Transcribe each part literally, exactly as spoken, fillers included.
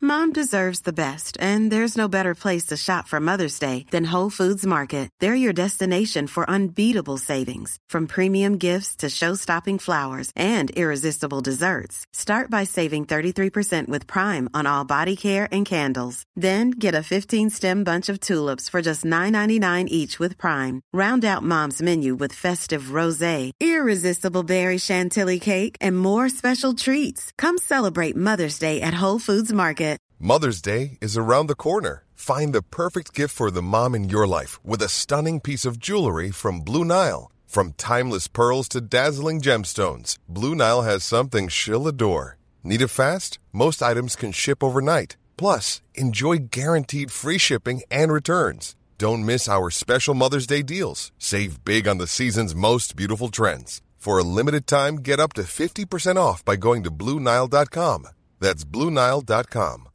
Mom deserves the best, and there's no better place to shop for Mother's Day than Whole Foods Market. They're your destination for unbeatable savings, from premium gifts to show-stopping flowers and irresistible desserts. Start by saving thirty-three percent with Prime on all body care and candles. Then get a fifteen-stem bunch of tulips for just nine ninety-nine each with Prime. Round out Mom's menu with festive rosé, irresistible berry chantilly cake, and more special treats. Come celebrate Mother's Day at Whole Foods Market. Mother's Day is around the corner. Find the perfect gift for the mom in your life with a stunning piece of jewelry from Blue Nile. From timeless pearls to dazzling gemstones, Blue Nile has something she'll adore. Need it fast? Most items can ship overnight. Plus, enjoy guaranteed free shipping and returns. Don't miss our special Mother's Day deals. Save big on the season's most beautiful trends. For a limited time, get up to fifty percent off by going to Blue Nile dot com. That's Blue Nile dot com.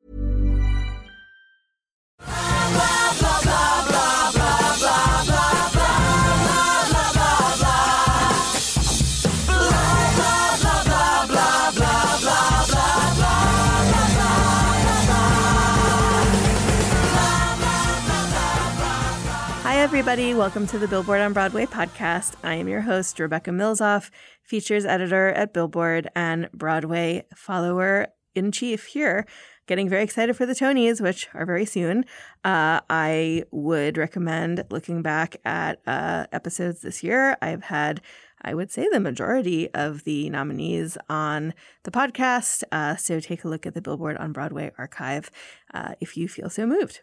Hi, everybody. Welcome to the Billboard on Broadway podcast. I am your host, Rebecca Milzoff, features editor at Billboard and Broadway follower-in-chief here. Getting very excited for the Tonys, which are very soon. Uh, I would recommend looking back at uh, episodes this year. I've had, I would say, the majority of the nominees on the podcast. Uh, so take a look at the Billboard on Broadway archive uh, if you feel so moved.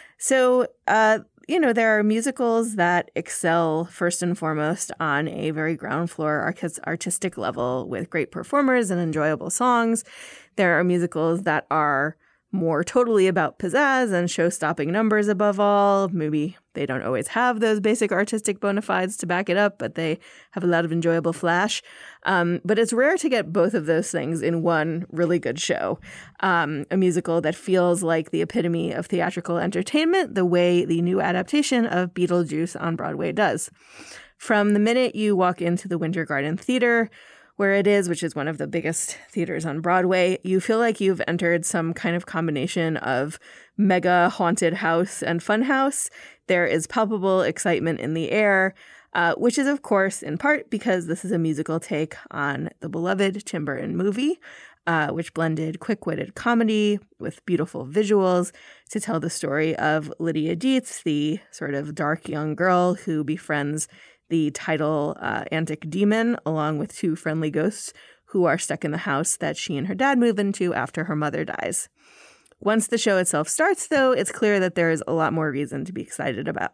So, uh, you know, there are musicals that excel first and foremost on a very ground floor arc- artistic level with great performers and enjoyable songs. There are musicals that are more totally about pizzazz and show-stopping numbers above all. Maybe they don't always have those basic artistic bona fides to back it up, but they have a lot of enjoyable flash. Um, but it's rare to get both of those things in one really good show. Um, a musical that feels like the epitome of theatrical entertainment, the way the new adaptation of Beetlejuice on Broadway does. From the minute you walk into the Winter Garden Theater, where it is, which is one of the biggest theaters on Broadway, you feel like you've entered some kind of combination of mega haunted house and fun house. There is palpable excitement in the air, uh, which is, of course, in part because this is a musical take on the beloved Tim Burton movie, uh, which blended quick-witted comedy with beautiful visuals to tell the story of Lydia Dietz, the sort of dark young girl who befriends the title uh, antic demon, along with two friendly ghosts who are stuck in the house that she and her dad move into after her mother dies. Once the show itself starts, though, it's clear that there is a lot more reason to be excited about.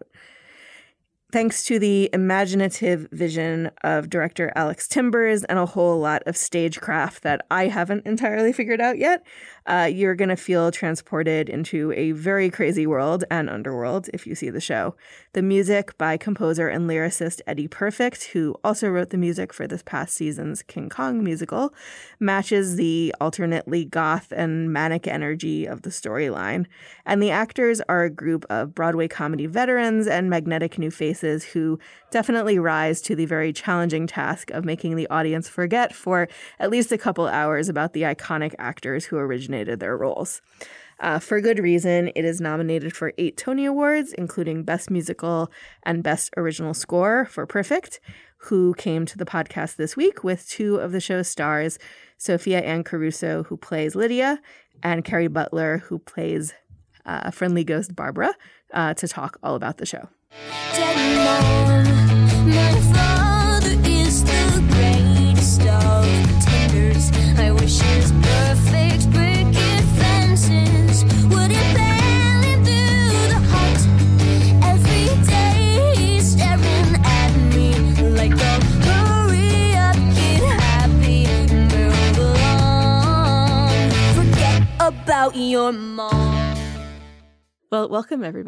Thanks to the imaginative vision of director Alex Timbers and a whole lot of stagecraft that I haven't entirely figured out yet, uh, you're going to feel transported into a very crazy world and underworld if you see the show. The music by composer and lyricist Eddie Perfect, who also wrote the music for this past season's King Kong musical, matches the alternately goth and manic energy of the storyline. And the actors are a group of Broadway comedy veterans and magnetic new faces who definitely rise to the very challenging task of making the audience forget for at least a couple hours about the iconic actors who originated their roles. Uh, for good reason, it is nominated for eight Tony Awards, including Best Musical and Best Original Score for Perfect, who came to the podcast this week with two of the show's stars, Sophia Ann Caruso, who plays Lydia, and Carrie Butler, who plays uh, friendly ghost Barbara, uh, to talk all about the show. Dead mom, my father is the greatest of pretenders. I wish his perfect picket fences wouldn't barely through the heart. Every day he's staring at me like a hurry up, get happy, move along. Forget about your mom. Well, welcome everybody.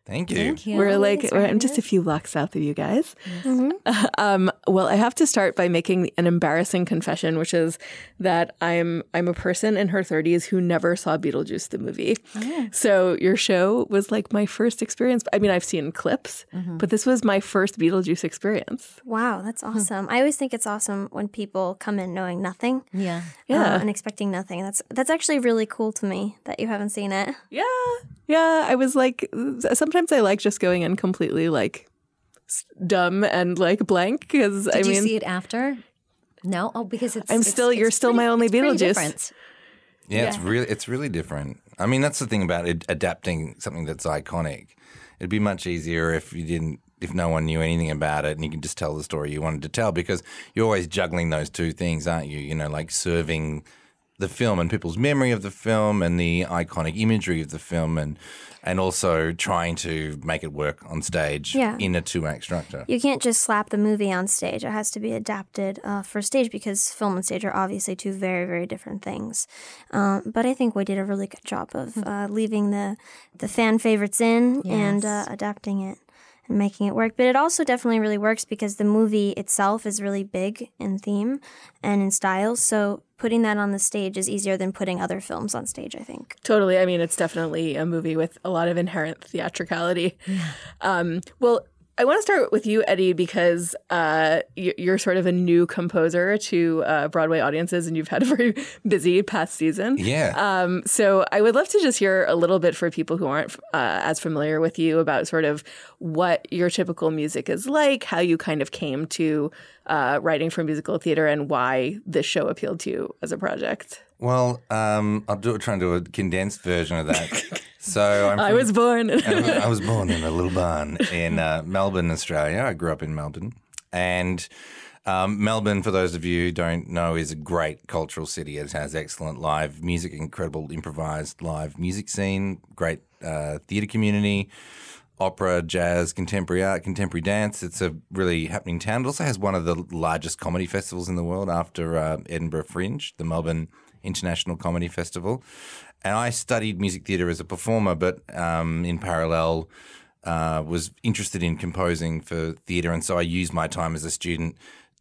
Thank you. Thank you. We're like, Thanks for we're, I'm having just a us. few blocks south of you guys. Mhm. Um, well, I have to start by making an embarrassing confession, which is that I'm I'm a person in her thirties who never saw Beetlejuice the movie. Oh. So your show was like my first experience. I mean, I've seen clips, Mm-hmm. but this was my first Beetlejuice experience. Wow, that's awesome. I always think it's awesome when people come in knowing nothing Yeah. Yeah. uh, and expecting nothing. That's that's actually really cool to me that you haven't seen it. Yeah, yeah. I was like, sometimes I like just going in completely like s- dumb and like blank because Did I you mean, see it after? No? Oh, because it's I'm it's- still- it's you're still pretty- my only it's pretty Beetlejuice. different. Yeah, it's really it's really different. I mean, that's the thing about it, adapting something that's iconic. It'd be much easier if you didn't, if no one knew anything about it, and you can just tell the story you wanted to tell, because you're always juggling those two things, aren't you? You know, like serving the film and people's memory of the film and the iconic imagery of the film, and and also trying to make it work on stage Yeah. in a two-act structure. You can't just slap the movie on stage. It has to be adapted uh, for stage because film and stage are obviously two very, very different things. Um, but I think we did a really good job of uh, leaving the, the fan favorites in and uh, Yes. adapting it and making it work. But it also definitely really works because the movie itself is really big in theme and in style. So putting that on the stage is easier than putting other films on stage, I think. totally. I mean, it's definitely a movie with a lot of inherent theatricality. Um, well, I want to start with you, Eddie, because uh, you- you're sort of a new composer to uh, Broadway audiences, and you've had a very busy past season. Yeah. Um, so I would love to just hear a little bit for people who aren't uh, as familiar with you about sort of what your typical music is like, how you kind of came to uh, writing for musical theater, and why this show appealed to you as a project. Well, um, I'll do try and do a condensed version of that. So I'm I from- was born. I was born in a little barn in uh, Melbourne, Australia. I grew up in Melbourne. And um, Melbourne, for those of you who don't know, is a great cultural city. It has excellent live music, incredible improvised live music scene, great uh, theatre community, opera, jazz, contemporary art, contemporary dance. It's a really happening town. It also has one of the largest comedy festivals in the world after uh, Edinburgh Fringe, the Melbourne International Comedy Festival. And I studied music theatre as a performer, but um, in parallel uh, was interested in composing for theatre. And so I used my time as a student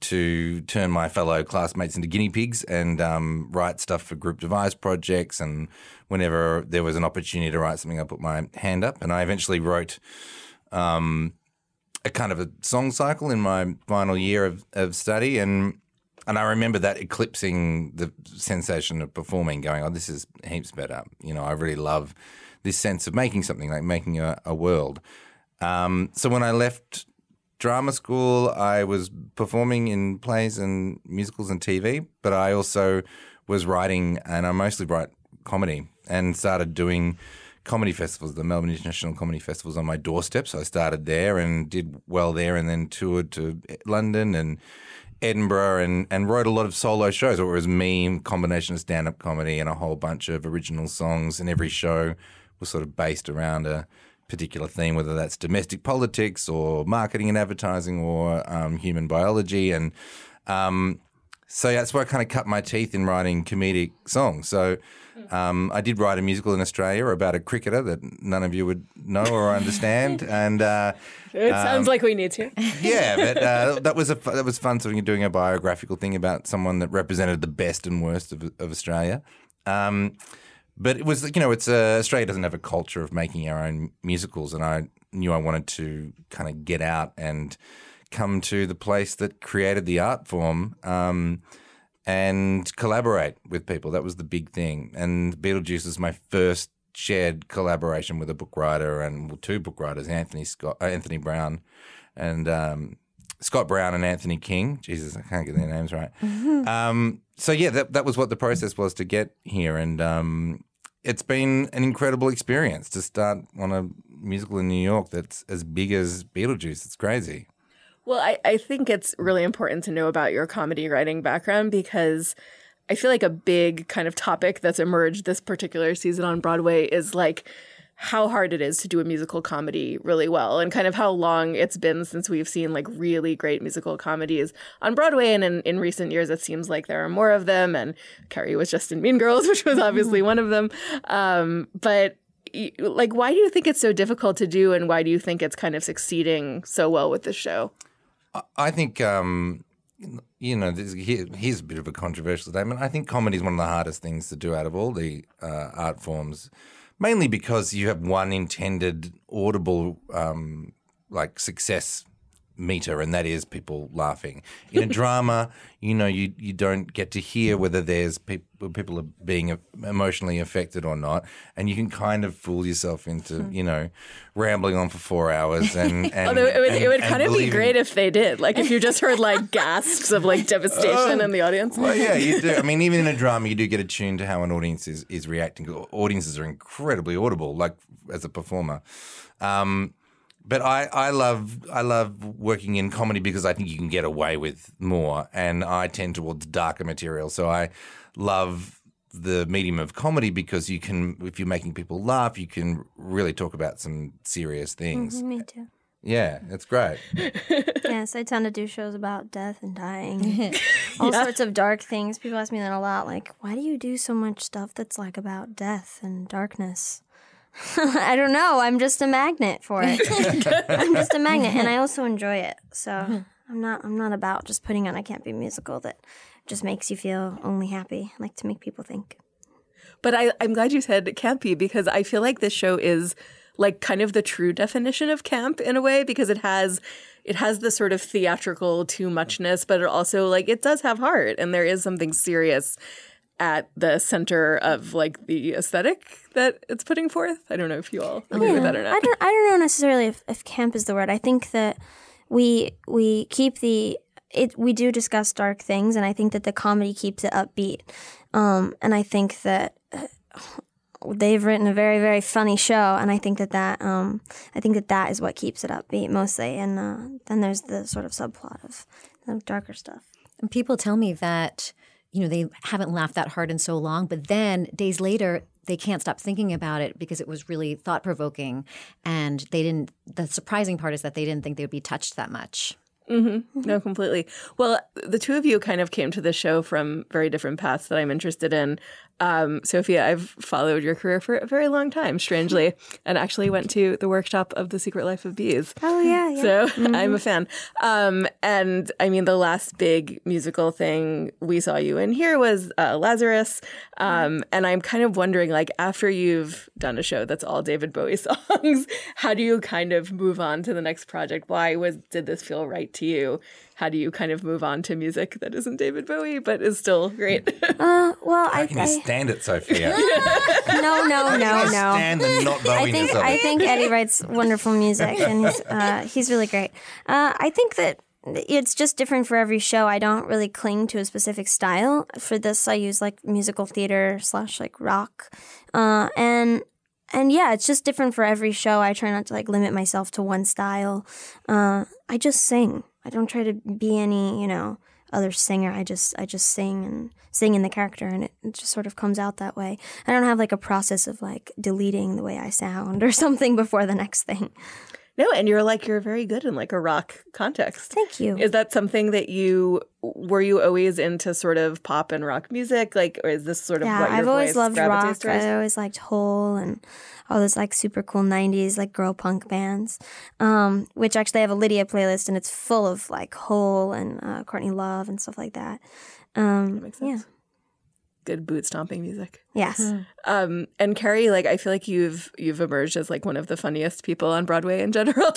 to turn my fellow classmates into guinea pigs and um, write stuff for group devised projects. And whenever there was an opportunity to write something, I put my hand up. And I eventually wrote um, a kind of a song cycle in my final year of, of study. And And I remember that eclipsing the sensation of performing, going, oh, this is heaps better. You know, I really love this sense of making something, like making a, a world. Um, so when I left drama school, I was performing in plays and musicals and T V, but I also was writing, and I mostly write comedy, and started doing comedy festivals, the Melbourne International Comedy Festivals on my doorstep. So I started there and did well there, and then toured to London and Edinburgh and, and wrote a lot of solo shows where it was me, combination of stand-up comedy and a whole bunch of original songs, and every show was sort of based around a particular theme, whether that's domestic politics or marketing and advertising or um, human biology. And um, so that's where I kind of cut my teeth in writing comedic songs. So um, I did write a musical in Australia about a cricketer that none of you would know or understand. And uh, It sounds like we need to. yeah, but uh, that was a fu- that was fun sort of doing a biographical thing about someone that represented the best and worst of, of Australia. Um, but it was, you know, it's uh, Australia doesn't have a culture of making our own musicals, and I knew I wanted to kind of get out and come to the place that created the art form um, and collaborate with people. That was the big thing. And Beetlejuice was my first shared collaboration with a book writer and well, two book writers, Anthony Scott, uh, Anthony Brown, and um, Scott Brown and Anthony King. Jesus, I can't get their names right. Mm-hmm. Um, so yeah, that that was what the process was to get here, and um, it's been an incredible experience to start on a musical in New York that's as big as Beetlejuice. It's crazy. Well, I, I think it's really important to know about your comedy writing background, because I feel like a big kind of topic that's emerged this particular season on Broadway is like how hard it is to do a musical comedy really well, and kind of how long it's been since we've seen like really great musical comedies on Broadway. And in, in recent years, it seems like there are more of them. And Carrie was just in Mean Girls, which was obviously one of them. Um, but y- like, why do you think it's so difficult to do, and why do you think it's kind of succeeding so well with the show? I- I think, um, you know, this, here, here's a bit of a controversial statement. I think comedy is one of the hardest things to do out of all the uh, art forms, mainly because you have one intended audible, um, like, success meter, and that is people laughing. In a drama, you know, you you don't get to hear whether there's people people are being emotionally affected or not, and you can kind of fool yourself into, you know, rambling on for four hours. And, and Although it would, and, it would and kind of be believing- great if they did. Like, if you just heard like gasps of like devastation in the audience. Well, yeah, you do. I mean, even in a drama, you do get attuned to how an audience is, is reacting. Audiences are incredibly audible, like as a performer. Um, But I, I love I love working in comedy because I think you can get away with more, and I tend towards darker material. So I love the medium of comedy because you can, if you're making people laugh, you can really talk about some serious things. Mm-hmm, me too. Yeah, it's great. Yes, I tend to do shows about death and dying, all sorts of dark things. People ask me that a lot, like, why do you do so much stuff that's like about death and darkness? I don't know. I'm just a magnet for it. I'm just a magnet, and I also enjoy it. So I'm not. I'm not about just putting on a campy musical that just makes you feel only happy. I like to make people think. But I, I'm glad you said campy, because I feel like this show is like kind of the true definition of camp in a way, because it has it has the sort of theatrical too muchness, but it also like it does have heart, and there is something serious at the center of like the aesthetic that it's putting forth. I don't know if you all agree Yeah. with that or not. I don't. I don't know necessarily if, if camp is the word. I think that we we keep the it. We do discuss dark things, and I think that the comedy keeps it upbeat. Um, and I think that uh, they've written a very very funny show, and I think that that um, I think that that is what keeps it upbeat mostly. And uh, then there's the sort of subplot of the darker stuff. And people tell me that, you know, they haven't laughed that hard in so long, but then days later, they can't stop thinking about it because it was really thought-provoking. And they didn't – the surprising part is that they didn't think they would be touched that much. Mm-hmm. No, completely. Well, the two of you kind of came to the show from very different paths that I'm interested in. Um, Sophia, I've followed your career for a very long time, strangely, and actually went to the workshop of The Secret Life of Bees. Oh, yeah, yeah. So mm-hmm. I'm a fan. Um, and I mean, the last big musical thing we saw you in here was uh, Lazarus. Um, and I'm kind of wondering, like, after you've done a show that's all David Bowie songs, how do you kind of move on to the next project? Why was did this feel right to you? How do you kind of move on to music that isn't David Bowie but is still great? Uh, well, How I, can you I stand it, Sophia? no, no, no, no. Stand the not I Bowie-ness think of it. I think Eddie writes wonderful music, and he's uh, he's really great. Uh, I think that it's just different for every show. I don't really cling to a specific style. For this, I use like musical theater slash like rock, uh, and and yeah, it's just different for every show. I try not to like limit myself to one style. Uh, I just sing. I don't try to be any, you know, other singer. I just I just sing and sing in the character, and it, it just sort of comes out that way. I don't have like a process of like deleting the way I sound or something before the next thing. No, and you're like, you're very good in like a rock context. Thank you. Is that something that you, were you always into sort of pop and rock music? Like, or is this sort of yeah, what your I've always voice loved gravitates rock. towards? I always liked Hole and all those like super cool nineties like girl punk bands, um, which actually I have a Lydia playlist, and it's full of like Hole and uh, Courtney Love and stuff like that. Um, That makes sense. Yeah. Good boot stomping music. Yes. Um, and Carrie, like, I feel like you've you've emerged as like one of the funniest people on Broadway in general.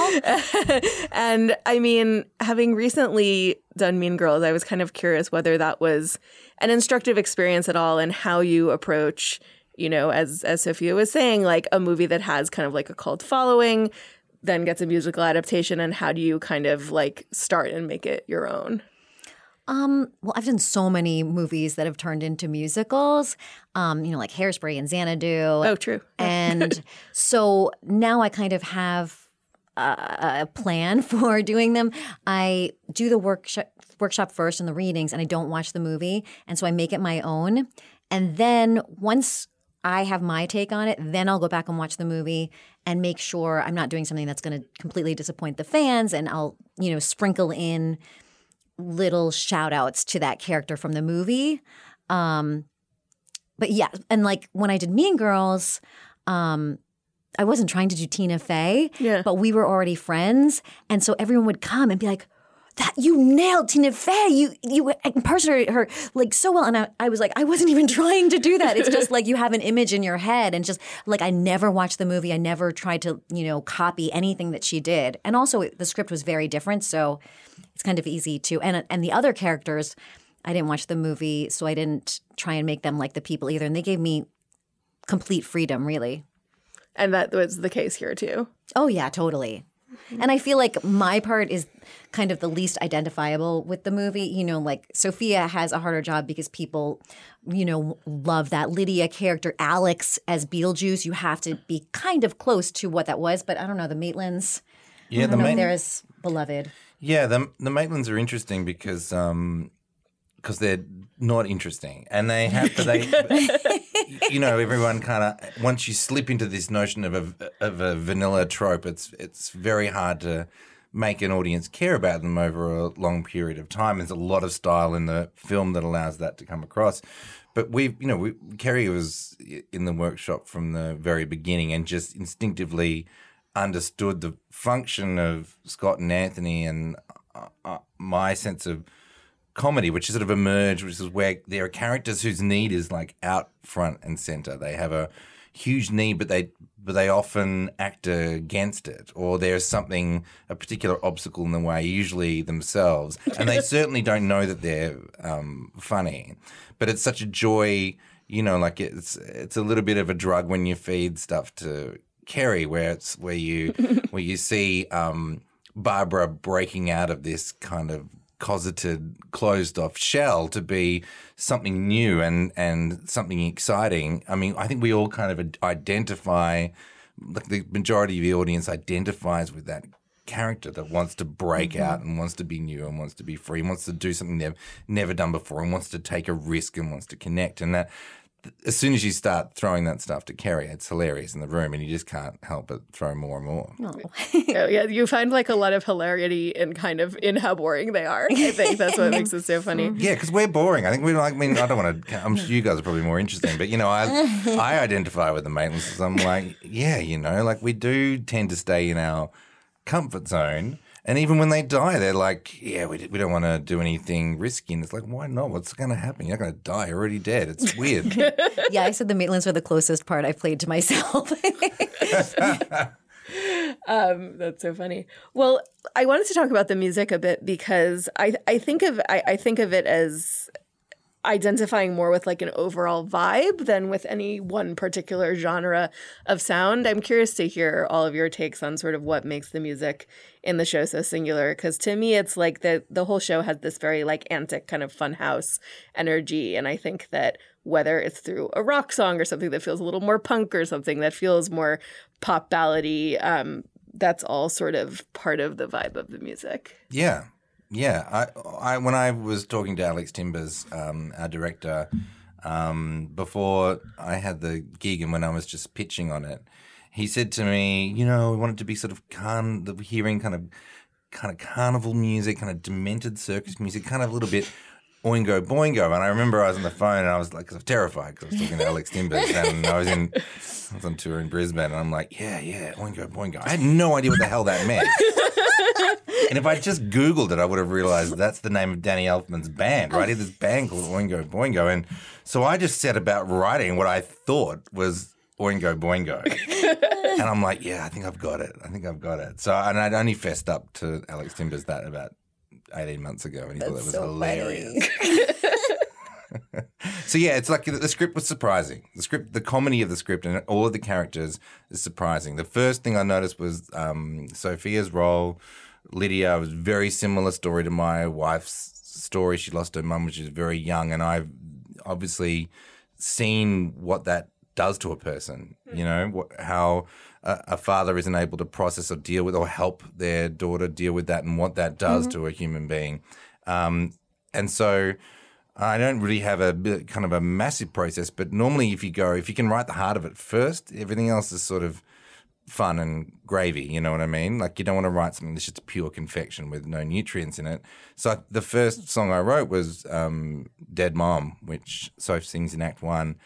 And I mean, having recently done Mean Girls, I was kind of curious whether that was an instructive experience at all, and how you approach, you know, as as Sophia was saying, like a movie that has kind of like a cult following, then gets a musical adaptation, and how do you kind of like start and make it your own? Um, well, I've done so many movies that have turned into musicals, um, you know, like Hairspray and Xanadu. Oh, true. And so now I kind of have a, a plan for doing them. I do the workshop, workshop first and the readings, and I don't watch the movie. And so I make it my own. And then once I have my take on it, then I'll go back and watch the movie and make sure I'm not doing something that's going to completely disappoint the fans. And I'll, you know, sprinkle in little shout outs to that character from the movie. Um, but yeah, and like when I did Mean Girls, um, I wasn't trying to do Tina Fey, Yeah. but we were already friends. And so everyone would come and be like, that you nailed Tina Fey. You you impersonated her like so well. And I, I was like, I wasn't even trying to do that. It's just like you have an image in your head. And just like I never watched the movie. I never tried to, you know, copy anything that she did. And also the script was very different. So it's kind of easy to. And, and the other characters, I didn't watch the movie. So I didn't try and make them like the people either. And they gave me complete freedom, really. And that was the case here too. Oh, yeah, totally. And I feel like my part is kind of the least identifiable with the movie. You know, like Sophia has a harder job because people, you know, love that Lydia character. Alex as Beetlejuice, you have to be kind of close to what that was. But I don't know, the Maitlands, Yeah, I the don't know, Maitlands. they're as beloved. Yeah, the the Maitlands are interesting because um, because they're not interesting, and they have to they. You know, everyone kind of once you slip into this notion of a of a vanilla trope, it's it's very hard to make an audience care about them over a long period of time. There's a lot of style in the film that allows that to come across. But we, you know, we, Kerry was in the workshop from the very beginning and just instinctively understood the function of Scott and Anthony and uh, uh, my sense of comedy, which has sort of emerged, which is where there are characters whose need is like out front and center. They have a huge need, but they but they often act against it, or there's something, a particular obstacle in the way, usually themselves, and they certainly don't know that they're um, funny. But it's such a joy, you know, like it's it's a little bit of a drug when you feed stuff to Kerry, where it's where you where you see um, Barbara breaking out of this kind of cosseted, closed-off shell to be something new and, and something exciting. I mean, I think we all kind of identify, like the majority of the audience identifies with that character that wants to break mm-hmm. out and wants to be new and wants to be free and wants to do something they've never done before and wants to take a risk and wants to connect. And that, as soon as you start throwing that stuff to Kerry, it's hilarious in the room and you just can't help but throw more and more. Oh. yeah, yeah, you find like a lot of hilarity in kind of in how boring they are. I think that's what makes it so funny. Yeah, because we're boring. I think we like. I mean, I don't want to. I'm sure you guys are probably more interesting, but you know, I I identify with the Maitlands because I'm like, yeah, you know, like we do tend to stay in our comfort zone. And even when they die, they're like, yeah, we, we don't want to do anything risky. And it's like, why not? What's going to happen? You're not going to die. You're already dead. It's weird. Yeah, I said the Maitlands were the closest part I've played to myself. um, that's so funny. Well, I wanted to talk about the music a bit because I, I think of I, I think of it as identifying more with like an overall vibe than with any one particular genre of sound. I'm curious to hear all of your takes on sort of what makes the music in the show so singular, because to me it's like the the whole show has this very like antic kind of funhouse energy, and I think that whether it's through a rock song or something that feels a little more punk or something that feels more pop ballady, um, that's all sort of part of the vibe of the music. Yeah. Yeah, I, I when I was talking to Alex Timbers, um, our director, um, before I had the gig and when I was just pitching on it, he said to me, you know, we want it to be sort of carn- the hearing kind of kind of carnival music, kind of demented circus music, kind of a little bit Oingo Boingo. And I remember I was on the phone and I was like, cause I was terrified because I was talking to Alex Timbers and I was in, I was on tour in Brisbane and I'm like, yeah, yeah, Oingo Boingo. I had no idea what the hell that meant. And if I just Googled it, I would have realized that's the name of Danny Elfman's band, right? He had this band called Oingo Boingo. And so I just set about writing what I thought was Oingo Boingo. And I'm like, yeah, I think I've got it. I think I've got it. So, and I'd only fessed up to Alex Timbers that about eighteen months ago, and he that's thought it was so hilarious. So yeah, it's like the script was surprising. The script, the comedy of the script and all of the characters is surprising. The first thing I noticed was um, Sophia's role. Lydia was a very similar story to my wife's story. She lost her mum when she was very young, and I've obviously seen what that does to a person, you know, what, how a, a father isn't able to process or deal with or help their daughter deal with that and what that does mm-hmm. to a human being. Um, and so I don't really have a bit, kind of a massive process, but normally if you go, if you can write the heart of it first, everything else is sort of fun and gravy, you know what I mean? Like you don't want to write something that's just pure confection with no nutrients in it. So the first song I wrote was um, Dead Mom, which Soph sings in Act One.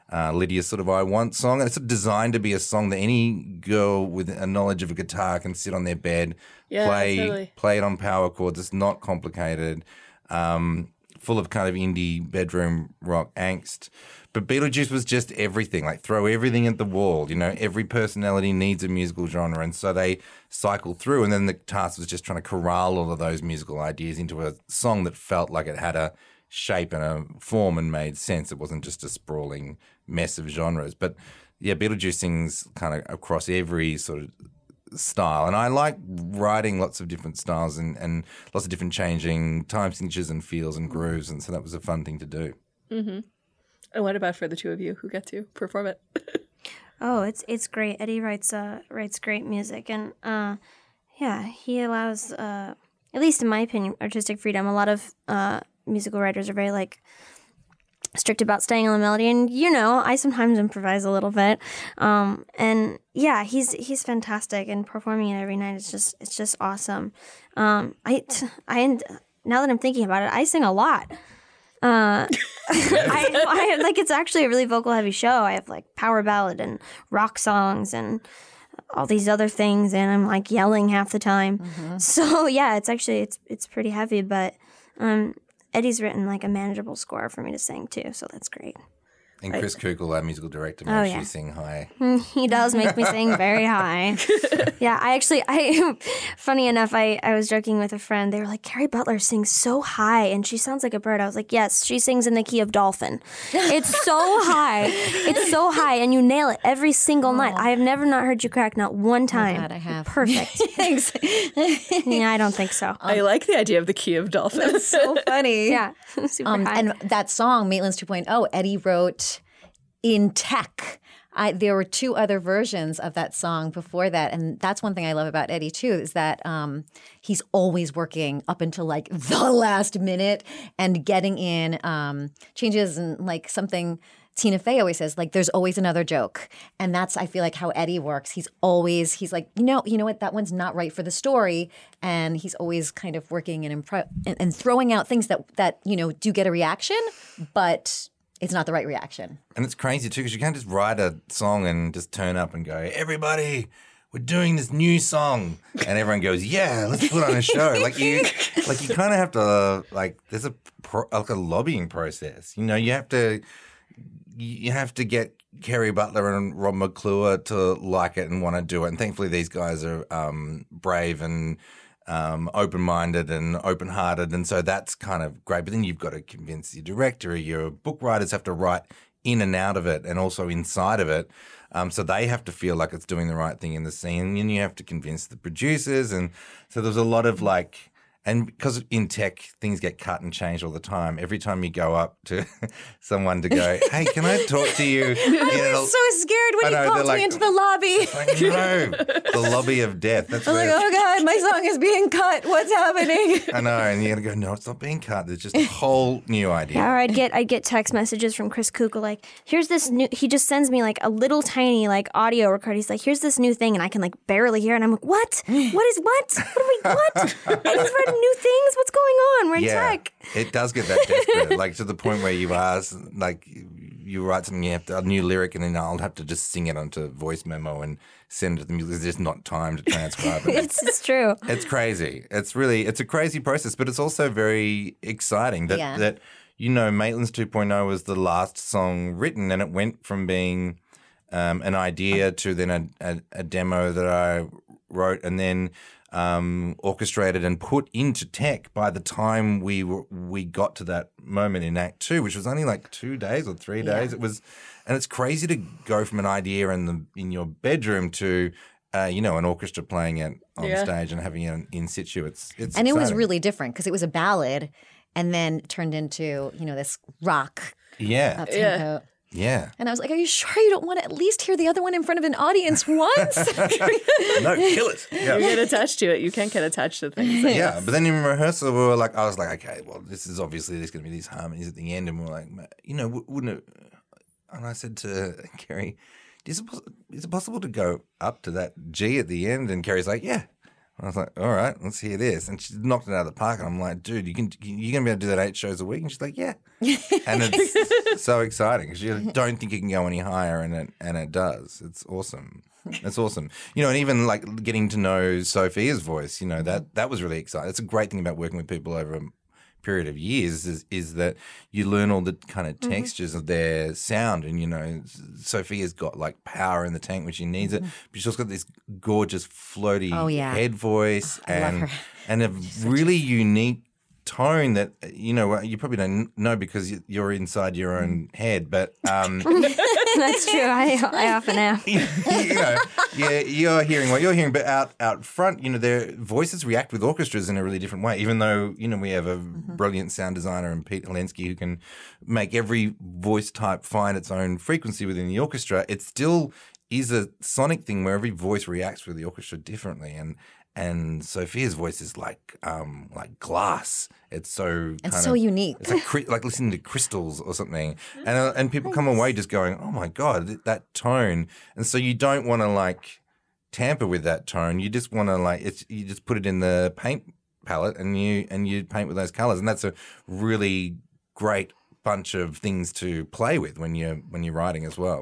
uh, Lydia's sort of I Want song. And it's designed to be a song that any girl with a knowledge of a guitar can sit on their bed, Yeah, play, totally. play it on power chords. It's not complicated, um, full of kind of indie bedroom rock angst. But Beetlejuice was just everything, like throw everything at the wall. You know, every personality needs a musical genre. And so they cycle through. And then the task was just trying to corral all of those musical ideas into a song that felt like it had a shape and a form and made sense. It wasn't just a sprawling mess of genres. But yeah, Beetlejuice sings kind of across every sort of style. And I like writing lots of different styles and, and lots of different changing time signatures and feels and grooves. And so that was a fun thing to do. Mm-hmm. And what about for the two of you who get to perform it? Oh, it's it's great. Eddie writes uh writes great music, and uh, yeah, he allows uh, at least in my opinion, artistic freedom. A lot of uh musical writers are very like strict about staying on the melody, and you know, I sometimes improvise a little bit. Um, and yeah, he's he's fantastic, and performing it every night is just it's just awesome. Um, I I now that I'm thinking about it, I sing a lot. Uh, I, I like it's actually a really vocal heavy show. I have like power ballad and rock songs and all these other things, and I'm like yelling half the time. Mm-hmm. So yeah, it's actually it's it's pretty heavy, but um, Eddie's written like a manageable score for me to sing too, so that's great. And Chris Kukul, our musical director, makes Oh, yeah. you sing high. He does make me sing very high. Yeah, I actually, I funny enough, I, I was joking with a friend. They were like, Carrie Butler sings so high and she sounds like a bird. I was like, yes, she sings in the key of dolphin. It's so high. It's so high and you nail it every single night. I have never not heard you crack, not one time. Oh, God, I have. Perfect. Yeah, I don't think so. I like the idea of the key of dolphins. So funny. Yeah, super Um, high. and that song, Maitland's two point oh, Eddie wrote in tech. I, there were two other versions of that song before that. And that's one thing I love about Eddie, too, is that um, he's always working up until like the last minute and getting in um, changes and like something Tina Fey always says, like, there's always another joke. And that's, I feel like, how Eddie works. He's always, he's like, you know, you know what, that one's not right for the story. And he's always kind of working and, impro- and, and throwing out things that, that, you know, do get a reaction, but it's not the right reaction. And it's crazy too because you can't just write a song and just turn up and go, everybody, we're doing this new song, and everyone goes, yeah, let's put on a show. Like you, like you kind of have to like. There's a pro, like a lobbying process. You know, you have to you have to get Kerry Butler and Rob McClure to like it and want to do it. And thankfully, these guys are um, brave and Um, open-minded and open-hearted, and so that's kind of great. But then you've got to convince your director, your book writers have to write in and out of it and also inside of it. Um, so they have to feel like it's doing the right thing in the scene, and then you have to convince the producers. And so there's a lot of like, and because in tech things get cut and changed all the time. Every time you go up to someone to go, hey, can I talk to you? I was so scared when I he know, called they're me like- into the lobby. Like, no, the lobby of death. That's I was where like, oh God, my song is being cut. What's happening? I know, and you got to go, no, it's not being cut. There's just a whole new idea. Yeah, or I'd get I'd get text messages from Chris Kukul like, here's this new. He just sends me like a little tiny like audio record. He's like, here's this new thing, and I can like barely hear it. And I'm like, what? What is what? What are we? What? And he's writing new things. What's going on? We're in Yeah, tech. it does get that desperate, like to the point where you are like you write something, you have to, a new lyric, and then I'll have to just sing it onto voice memo and send it to the music. There's just not time to transcribe it. It's it's true. It's crazy. It's really it's a crazy process, but it's also very exciting that Yeah. that you know Maitland's two point oh was the last song written, and it went from being um, an idea to then a, a, a demo that I wrote, and then um, orchestrated and put into tech by the time we were, we got to that moment in Act Two, which was only like two days or three days. It was, and it's crazy to go from an idea in the in your bedroom to uh, you know an orchestra playing it on Yeah. stage and having it in, in situ. It's it's And it was exciting. really different because it was a ballad and then turned into, you know, this rock yeah up tempo. Yeah. yeah. And I was like, are you sure you don't want to at least hear the other one in front of an audience once? No, kill it. You Yeah. get attached to it. You can't get attached to things. Yeah, but then in rehearsal, we were like, I was like, okay, well, this is obviously there's going to be these harmonies at the end, and we we're like, "Ma- you know, w- wouldn't it? And I said to Kerry, is it, pos- is it possible to go up to that G at the end? And Kerry's like, yeah. I was like, all right, let's hear this. And she knocked it out of the park. And I'm like, dude, you can, you're going to be able to do that eight shows a week? And she's like, yeah. And it's so exciting because you don't think it can go any higher, and it and it does. It's awesome. It's awesome. You know, and even like getting to know Sophia's voice, you know, that, that was really exciting. It's a great thing about working with people over a period of years is, is that you learn all the kind of textures mm-hmm. of their sound. And, you know, Sophia's got like power in the tank when she needs it, but she's also got this gorgeous floaty oh, yeah. head voice I and love her. and a really unique tone that, you know, you probably don't know because you're inside your own head, but um, that's true. I I often am. you know, yeah, you're hearing what you're hearing, but out out front, you know, their voices react with orchestras in a really different way. Even though, you know, we have a mm-hmm. brilliant sound designer in Pete Helensky who can make every voice type find its own frequency within the orchestra, it still is a sonic thing where every voice reacts with the orchestra differently, and. And Sophia's voice is like um, like glass. It's so it's kind so of, unique. It's like like listening to crystals or something. And uh, and people come away just going, oh my God, that tone. And so you don't want to like tamper with that tone. You just want to like it's you just put it in the paint palette and you and you paint with those colors. And that's a really great bunch of things to play with when you're when you're writing as well.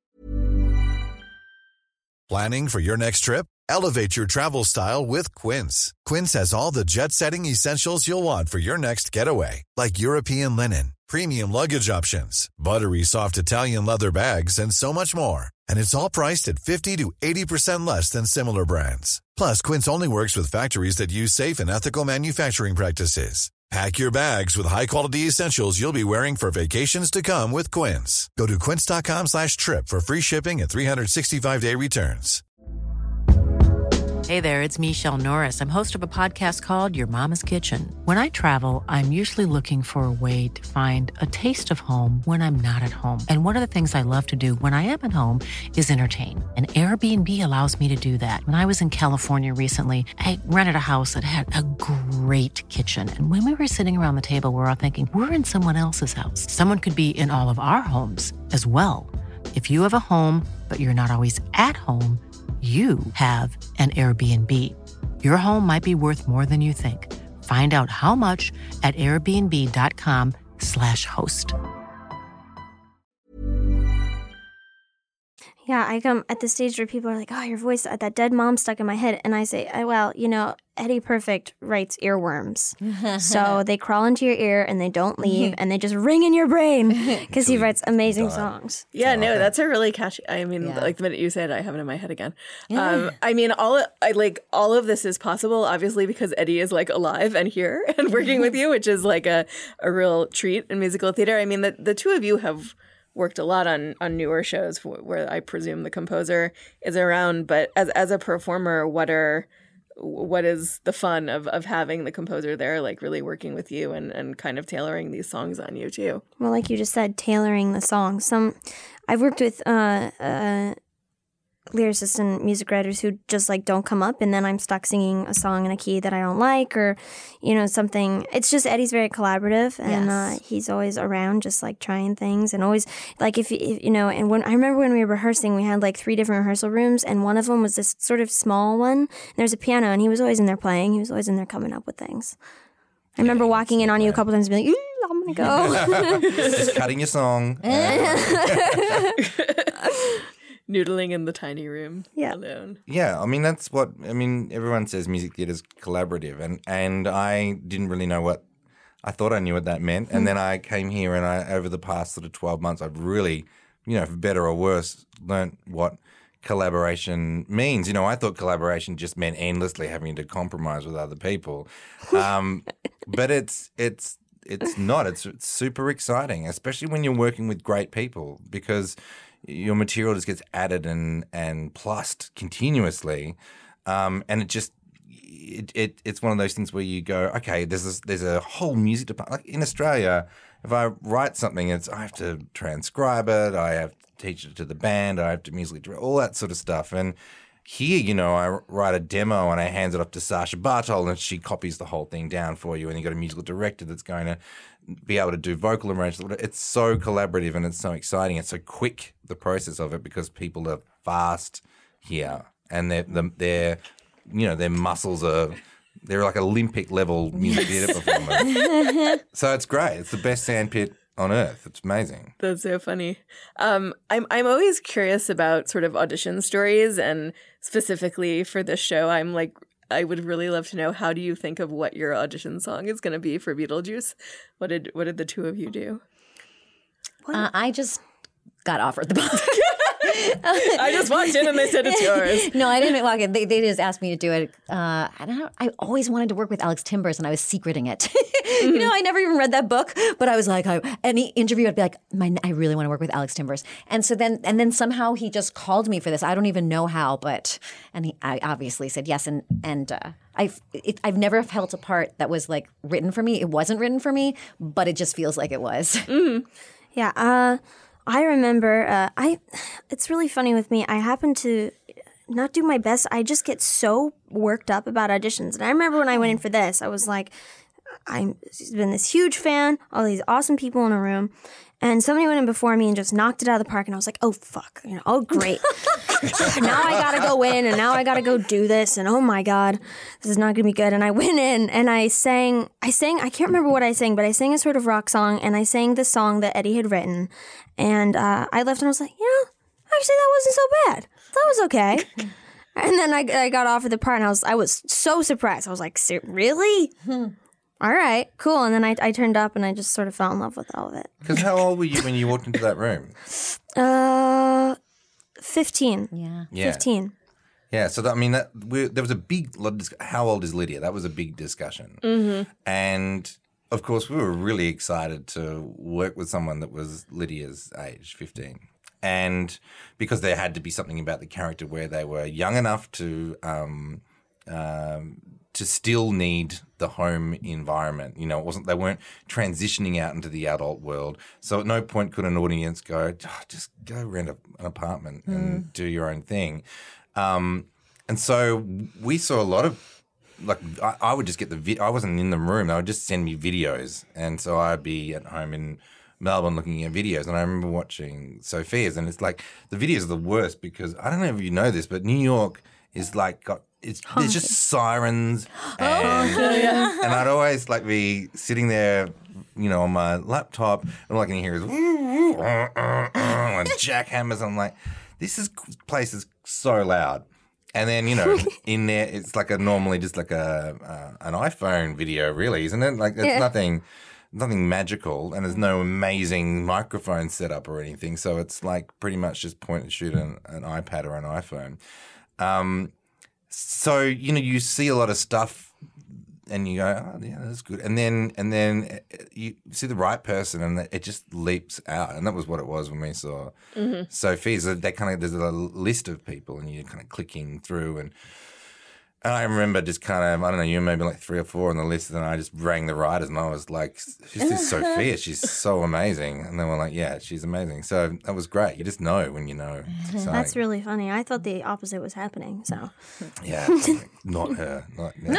Planning for your next trip? Elevate your travel style with Quince. Quince has all the jet-setting essentials you'll want for your next getaway, like European linen, premium luggage options, buttery soft Italian leather bags, and so much more. And it's all priced at fifty to eighty percent less than similar brands. Plus, Quince only works with factories that use safe and ethical manufacturing practices. Pack your bags with high-quality essentials you'll be wearing for vacations to come with Quince. Go to quince.com slash trip for free shipping and three sixty-five day returns. Hey there, it's Michelle Norris. I'm host of a podcast called Your Mama's Kitchen. When I travel, I'm usually looking for a way to find a taste of home when I'm not at home. And one of the things I love to do when I am at home is entertain. And Airbnb allows me to do that. When I was in California recently, I rented a house that had a great kitchen. And when we were sitting around the table, we were all thinking, we're in someone else's house. Someone could be in all of our homes as well. If you have a home, but you're not always at home, you have an Airbnb. Your home might be worth more than you think. Find out how much at airbnb.com slash host. Yeah, I come at the stage where people are like, oh, your voice, that dead mom stuck in my head. And I say, oh, well, you know, Eddie Perfect writes earworms. So they crawl into your ear and they don't leave and they just ring in your brain because he writes amazing songs. Yeah, no, that's a really catchy. I mean, Yeah. like the minute you said it, I have it in my head again. Yeah. Um, I mean, all I like all of this is possible, obviously, because Eddie is like alive and here and working with you, which is like a, a real treat in musical theater. I mean, the, the two of you have worked a lot on on newer shows where I presume the composer is around. But as as a performer, what are what is the fun of, of having the composer there, like really working with you and, and kind of tailoring these songs on you too? Well, like you just said, tailoring the songs. Some I've worked with uh, uh, lyricists and music writers who just like don't come up, and then I'm stuck singing a song in a key that I don't like, or you know something. It's just Eddie's very collaborative, and Yes. uh, he's always around, just like trying things, and always like if, if you know. And when I remember when we were rehearsing, we had like three different rehearsal rooms, and one of them was this sort of small one. And there's a piano, and he was always in there playing. He was always in there coming up with things. I remember walking in on you a couple times and being like, "Ooh, I'm gonna go." Just cutting your song. Noodling in the tiny room Yeah. alone. Yeah, I mean, that's what, I mean, everyone says music theatre is collaborative, and, and I didn't really know what, I thought I knew what that meant, and then I came here and I, over the past sort of twelve months, I've really, you know, for better or worse, learnt what collaboration means. You know, I thought collaboration just meant endlessly having to compromise with other people, um, but it's, it's, it's not. It's, it's super exciting, especially when you're working with great people, because your material just gets added and and plussed continuously, um, and it just it, it it's one of those things where you go, okay, there's this, there's a whole music department. Like in Australia, if I write something, it's I have to transcribe it, I have to teach it to the band, I have to musically direct, all that sort of stuff. And here, you know, I write a demo and I hand it off to Sasha Bartol and she copies the whole thing down for you, and you got a musical director that's going to be able to do vocal arrangements. It's so collaborative and it's so exciting. It's so quick, the process of it, because people are fast here and they're, they're you know, their muscles are, they're like Olympic level music theatre performers. So it's great. It's the best sandpit on earth. It's amazing. That's so funny. Um, I'm I'm always curious about sort of audition stories, and specifically for this show, I'm like, I would really love to know, how do you think of what your audition song is going to be for Beetlejuice? What did what did the two of you do? Uh, I just got offered the book. I just walked in and they said it's yours. No, I didn't walk in. They, they just asked me to do it. Uh, I don't know. I always wanted to work with Alex Timbers, and I was secreting it. You know, I never even read that book, but I was like, I, any interview, I'd be like, My, I really want to work with Alex Timbers. And so then, and then somehow he just called me for this. I don't even know how, but and he, I obviously said yes. And and uh, I've it, I've never felt a part that was like written for me. It wasn't written for me, but it just feels like it was. Mm. Yeah. Uh, I remember, uh, I. It's really funny with me. I happen to not do my best. I just get so worked up about auditions. And I remember when I went in for this, I was like, I've been this huge fan, all these awesome people in a room. And somebody went in before me and just knocked it out of the park. And I was like, oh, fuck. You know, oh, great. Now I got to go in and now I got to go do this. And oh, my God, this is not going to be good. And I went in and I sang, I sang, I can't remember what I sang, but I sang a sort of rock song. And I sang the song that Eddie had written. And uh, I left and I was like, you know, actually, that wasn't so bad. That was okay. And then I, I got offered the part and I was I was so surprised. I was like, really? Hmm. All right, cool. And then I, I turned up and I just sort of fell in love with all of it. Because how old were you when you walked into that room? Uh, fifteen. Yeah. Yeah. fifteen. Yeah, so that, I mean, that we, there was a big lot of dis- how old is Lydia? That was a big discussion. Mm-hmm. And, of course, we were really excited to work with someone that was Lydia's age, fifteen. And because there had to be something about the character where they were young enough to um, um, to still need the home environment. You know, it wasn't they weren't transitioning out into the adult world. So at no point could an audience go, oh, just go rent a, an apartment mm. and do your own thing. Um, and so we saw a lot of, like, I, I would just get the vi- I wasn't in the room. They would just send me videos. And so I'd be at home in Melbourne looking at videos, and I remember watching Sophia's, and it's like the videos are the worst because I don't know if you know this, but New York is like got it's there's just sirens, and, oh, yeah. and I'd always like be sitting there, you know, on my laptop, and all I can hear is and jackhammers. I'm like, this is place is so loud. And then, you know, in there, it's like a normally just like a uh, an iPhone video, really, isn't it? Like it's yeah. nothing. Nothing magical, and there's no amazing microphone setup or anything. So it's like pretty much just point and shoot an, an iPad or an iPhone. Um, so you know, you see a lot of stuff, and you go, "Oh, yeah, that's good." And then, and then you see the right person, and it just leaps out. And that was what it was when we saw mm-hmm. Sophie. So they kind of there's a list of people, and you're kind of clicking through and. And I remember just kind of, I don't know, you maybe like three or four on the list, and I just rang the writers, and I was like, she's this Sophia, she's so amazing. And they were like, yeah, she's amazing. So that was great. You just know when you know. So, that's really funny. I thought the opposite was happening, so. Yeah, not her. Not, no.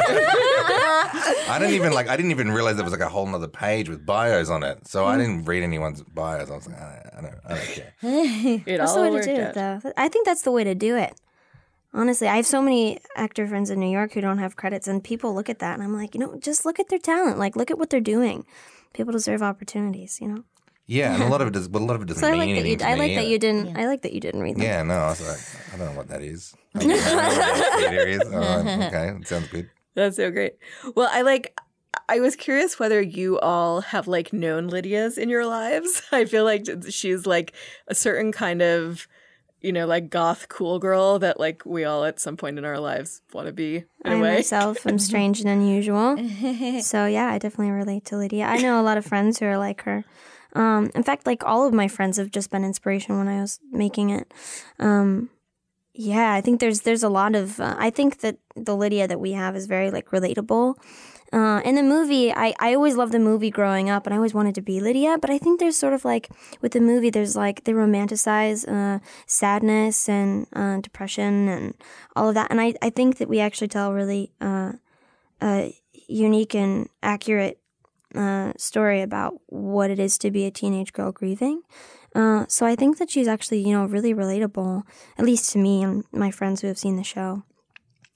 I didn't even like, I didn't even realize there was like a whole nother page with bios on it. So I didn't read anyone's bios. I was like, I don't, I don't, I don't care. It that's all the way to worked do out. it, though. I think that's the way to do it. Honestly, I have so many actor friends in New York who don't have credits, and people look at that, and I'm like, you know, just look at their talent. Like, look at what they're doing. People deserve opportunities, you know. Yeah, and a lot of it does, but a lot of it doesn't so I mean like that anything you, I to like me that either. you didn't. Yeah. I like that you didn't read them. Yeah, no, I was like, I don't know what that is. I don't know what that theater is. Oh, okay, that sounds good. That's so great. Well, I like. I was curious whether you all have like known Lydia's in your lives. I feel like she's like a certain kind of, you know, like goth cool girl that like we all at some point in our lives want to be in a I way. myself am strange and unusual. So yeah, I definitely relate to Lydia. I know a lot of friends who are like her. Um, in fact, like all of my friends have just been inspiration when I was making it. Um, yeah, I think there's there's a lot of. Uh, I think that the Lydia that we have is very like relatable. Uh, in the movie, I, I always loved the movie growing up, and I always wanted to be Lydia, but I think there's sort of like, with the movie, there's like, they romanticize uh, sadness and uh, depression and all of that, and I, I think that we actually tell a really uh, uh, unique and accurate uh, story about what it is to be a teenage girl grieving. Uh, so I think that she's actually, you know, really relatable, at least to me and my friends who have seen the show.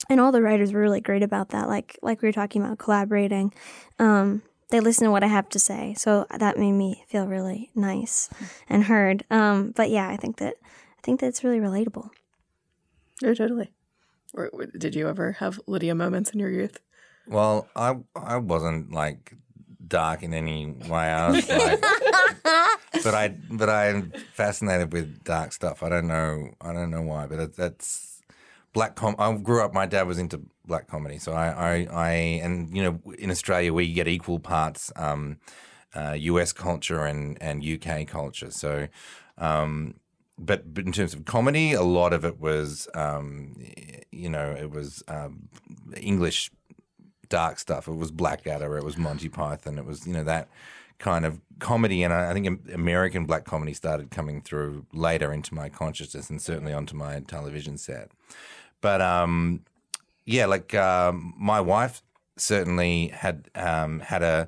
And all the writers were really great about that. Like like we were talking about collaborating. Um, they listen to what I have to say. So that made me feel really nice and heard. Um, but yeah, I think that I think that's really relatable. Oh, totally. Or did you ever have Lydia moments in your youth? Well, I I wasn't like dark in any way. I was like, but I but I'm fascinated with dark stuff. I don't know I don't know why, but it, that's black com. I grew up. My dad was into black comedy, so I I, I and you know in Australia we get equal parts um, uh, U S culture and and U K culture. So. Um, But, but in terms of comedy, a lot of it was, um, you know, it was um, English dark stuff. It was Blackadder, it was Monty Python, it was, you know, that kind of comedy. And I, I think American black comedy started coming through later into my consciousness and certainly onto my television set. But, um, yeah, like um, my wife certainly had um, had a...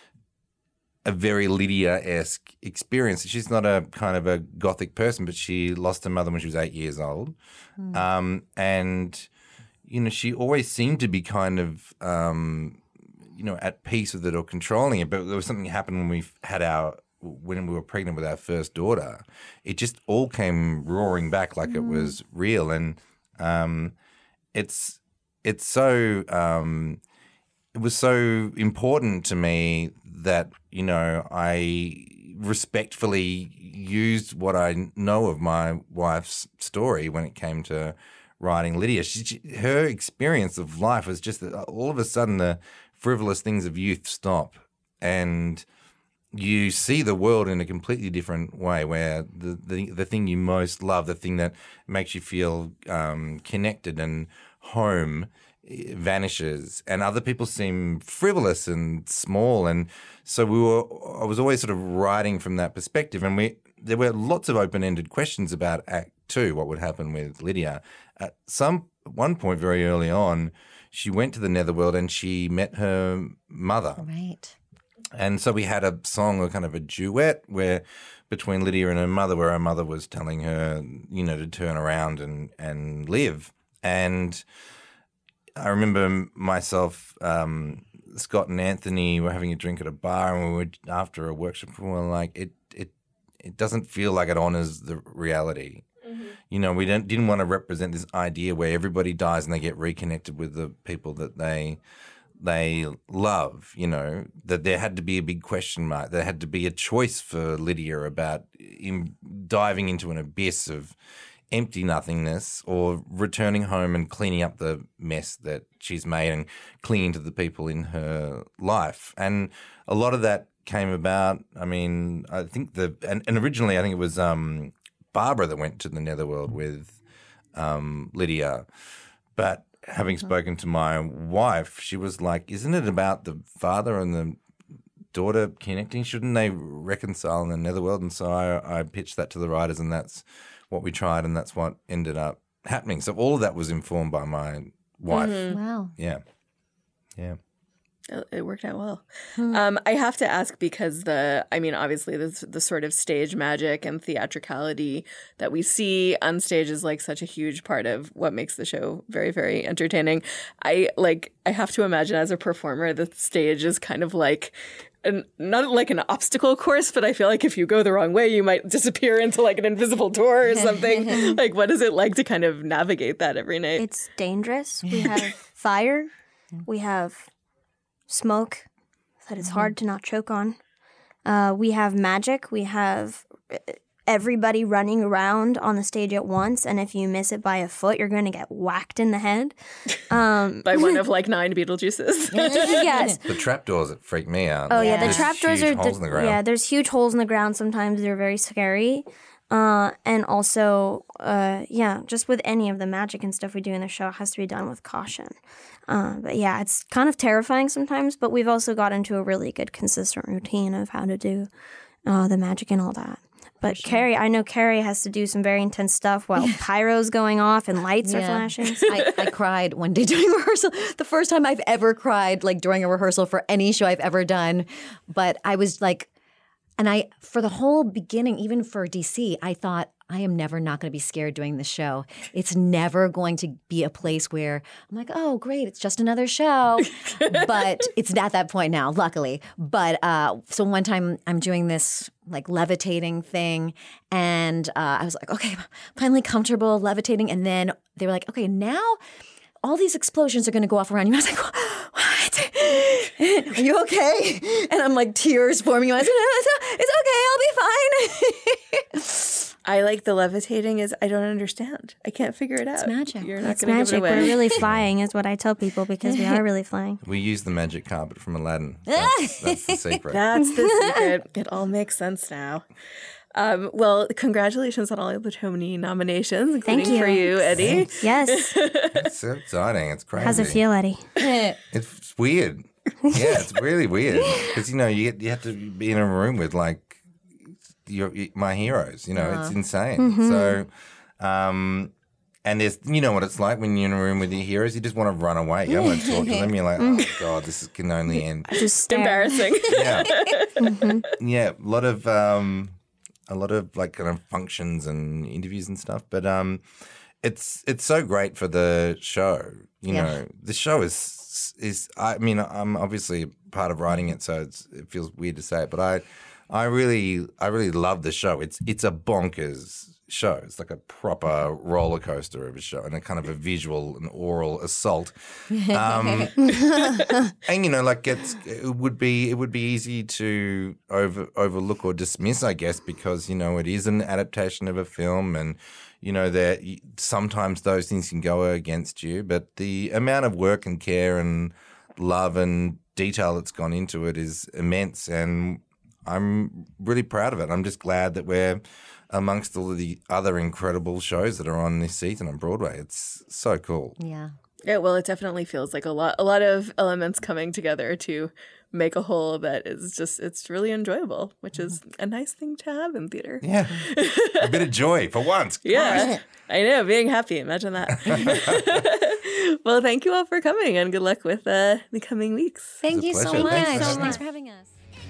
a very Lydia-esque experience. She's not a kind of a gothic person, but she lost her mother when she was eight years old. Mm. Um, and, you know, she always seemed to be kind of, um, you know, at peace with it or controlling it. But there was something happened when we had our, when we were pregnant with our first daughter. It just all came roaring back like mm. it was real. And um, it's, it's so, um, it was so important to me that, you know, I respectfully used what I know of my wife's story when it came to writing Lydia. She, she, her experience of life was just that all of a sudden the frivolous things of youth stop and you see the world in a completely different way where the, the, the thing you most love, the thing that makes you feel um, connected and home vanishes and other people seem frivolous and small. And so we were, I was always sort of writing from that perspective. And we, there were lots of open-ended questions about Act Two, what would happen with Lydia. At some, one point very early on, she went to the Netherworld and she met her mother. Right. And so we had a song, a kind of a duet where between Lydia and her mother, where her mother was telling her, you know, to turn around and, and live. And I remember myself, um, Scott and Anthony were having a drink at a bar, and we were after a workshop. And we were like, it, it, it doesn't feel like it honors the reality. Mm-hmm. You know, we didn't didn't want to represent this idea where everybody dies and they get reconnected with the people that they they love. You know, that there had to be a big question mark. There had to be a choice for Lydia about in diving into an abyss of empty nothingness or returning home and cleaning up the mess that she's made and clinging to the people in her life. And a lot of that came about, I mean, I think the, and, and originally I think it was um, Barbara that went to the Netherworld with um, Lydia. But having spoken to my wife, she was like, isn't it about the father and the daughter connecting? Shouldn't they reconcile in the Netherworld? And so I, I pitched that to the writers, and that's what we tried, and that's what ended up happening. So all of that was informed by my wife. Mm-hmm. Wow. Yeah. Yeah. It worked out well. Hmm. Um, I have to ask because the, I mean, obviously the, the sort of stage magic and theatricality that we see on stage is like such a huge part of what makes the show very, very entertaining. I like, I have to imagine as a performer, the stage is kind of like, an, not like an obstacle course, but I feel like if you go the wrong way, you might disappear into like an invisible door or something. Like, what is it like to kind of navigate that every night? It's dangerous. We have fire. We have smoke that it's mm-hmm. hard to not choke on. Uh, we have magic. We have everybody running around on the stage at once, and if you miss it by a foot, you're going to get whacked in the head. Um, by one of like nine Beetlejuices. Yes. The trapdoors that freak me out. Oh, yeah. The there's trapdoors huge are... holes in the ground. Yeah, there's huge holes in the ground. Sometimes they're very scary. Uh, and also, uh, yeah, just with any of the magic and stuff we do in the show, it has to be done with caution. Uh, but yeah, it's kind of terrifying sometimes, but we've also got into a really good, consistent routine of how to do uh, the magic and all that. But sure. Carrie, I know Carrie has to do some very intense stuff while pyro's going off and lights yeah. are flashing. I, I cried one day during rehearsal. The first time I've ever cried, like during a rehearsal for any show I've ever done. But I was like, and I, for the whole beginning, even for D C, I thought, I am never not going to be scared doing this show. It's never going to be a place where I'm like, oh, great, it's just another show. But it's at that point now, luckily. But uh, so one time I'm doing this like levitating thing, and uh, I was like, okay, finally comfortable levitating. And then they were like, okay, now all these explosions are going to go off around you. I was like, what? Are you okay? And I'm like, tears forming. I said, it's okay, I'll be fine. I like the levitating is I don't understand. I can't figure it out. It's magic. You're not It's going to give it magic. away. We're really flying is what I tell people because we are really flying. We use the magic carpet from Aladdin. That's, that's the secret. That's the secret. It all makes sense now. Um, well, congratulations on all of the Tony nominations, including Thank you. for you, Eddie. Yes. It's so exciting. It's crazy. How's it feel, Eddie? It's weird. Yeah, it's really weird because you know you get, you have to be in a room with like your, my heroes. You know, Uh-huh. it's insane. Mm-hmm. So, um, and there's you know what it's like when you're in a room with your heroes. You just want to run away. You don't want to talk to them. You're like, oh god, this is, can only end. Just stare. Embarrassing. Yeah, yeah. A lot of um, a lot of like kind of functions and interviews and stuff. But um, it's it's so great for the show. You Yeah. know, the show is is. I mean, I'm obviously part of writing it, so it's, it feels weird to say it, but I, I really, I really love the show. It's it's a bonkers show. It's like a proper roller coaster of a show and a kind of a visual and oral assault. Um, and you know, like it's it would be it would be easy to over overlook or dismiss, I guess, because you know it is an adaptation of a film, and you know that sometimes those things can go against you. But the amount of work and care and love and detail that's gone into it is immense, and I'm really proud of it. I'm just glad that we're amongst all of the other incredible shows that are on this season on Broadway. It's so cool. Yeah. Yeah, well, it definitely feels like a lot, a lot of elements coming together to make a whole that is just, it's really enjoyable, which is a nice thing to have in theater. Yeah, a bit of joy for once. Yeah, I know, being happy. Imagine that. Well, thank you all for coming, and good luck with uh, the coming weeks. Thank a you so pleasure. much. Thanks for having Thanks us. for having us.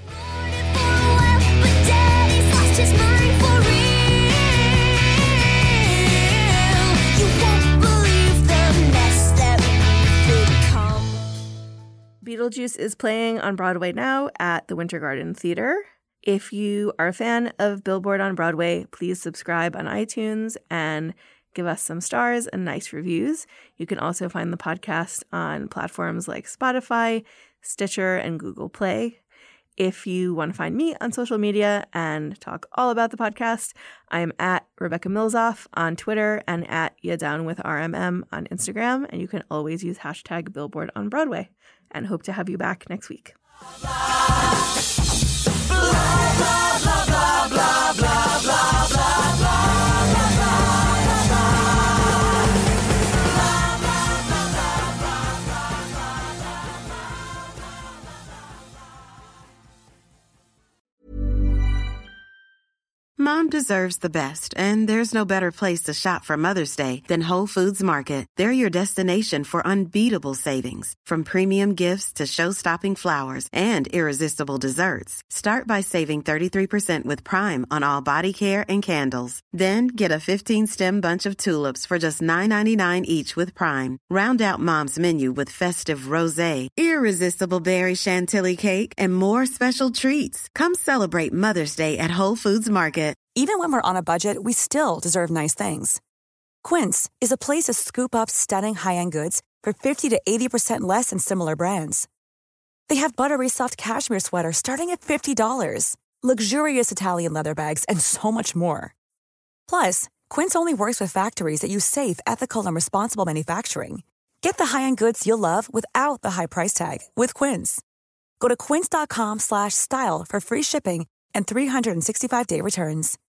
Beetlejuice is playing on Broadway now at the Winter Garden Theater. If you are a fan of Billboard on Broadway, please subscribe on iTunes and give us some stars and nice reviews. You can also find the podcast on platforms like Spotify, Stitcher, and Google Play. If you want to find me on social media and talk all about the podcast, I'm at Rebecca Milzoff on Twitter and at Ya Down with R M M on Instagram. And you can always use hashtag Billboard on Broadway. And hope to have you back next week. Mom deserves the best, and there's no better place to shop for Mother's Day than Whole Foods Market. They're your destination for unbeatable savings, from premium gifts to show-stopping flowers and irresistible desserts. Start by saving thirty-three percent with Prime on all body care and candles. Then get a fifteen-stem bunch of tulips for just nine ninety-nine each with Prime. Round out Mom's menu with festive rosé, irresistible berry chantilly cake, and more special treats. Come celebrate Mother's Day at Whole Foods Market. Even when we're on a budget, we still deserve nice things. Quince is a place to scoop up stunning high-end goods for fifty to eighty percent less than similar brands. They have buttery soft cashmere sweaters starting at fifty dollars, luxurious Italian leather bags, and so much more. Plus, Quince only works with factories that use safe, ethical, and responsible manufacturing. Get the high-end goods you'll love without the high price tag with Quince. Go to quince.com slash style for free shipping and three sixty-five day returns.